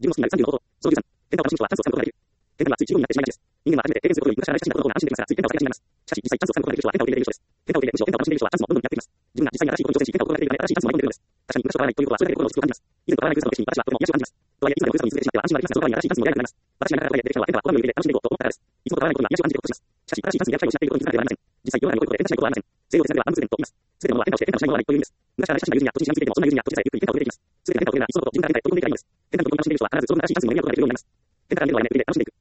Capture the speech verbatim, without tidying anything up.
自分の好きになるさんじゅうのこと、そのじゅうさん、天下を楽しむ人はチャンスを掴むことができる。天下はつい自由になってしまいがちです。人間は初めて経験することに無駄な新しいことを安心できますから、つい天下を探しになります。しかし、実際チャンスを掴むことができる人は天下を受け入れている人です。天下を受け入れ、むしろ天下を楽しんでいる人はチャンスもどんどんやってきます。自分が実際に新しいことに挑戦し、天下を転がれているため、新しいチャンスも舞い込んでいるのです。確かに、昔と変わらないということは、それだけ心の落ち着きを感じます。以前と変わらないふるさとの景色に、私はとても癒しを感じます。とはいえ、いつまでもふるさとに居続けてしまっては安心はできません。その代わりに新しいチャンスも得られなくなります。私がなかなかやってきたのは、天下は拒むよりで楽しんでいこうと思ったからです。いつもと変わらないことには癒しを感じることとします。しかし、新しいチャンスに出会う機会を失っていることに気づかなければなりません。実際、世の中に残ることで天下しないことはありません。正義をつなげばアンブズデンと言います。すべてのものは天下をして天下をしないことはないという意味です。昔から親しみや友人や土地に親しみついていても、そんな友人や土地さえゆっくり天下を出ていきます。すべて天下を出れば、いっそのこと自分から天下へ飛び込んでいけばいいのです。天下の飛び込みを楽しんでいる人は必ず自分の新しいチャンスにも巡り合うことができるようになります。天下から見るのはやめていて楽しんでいく。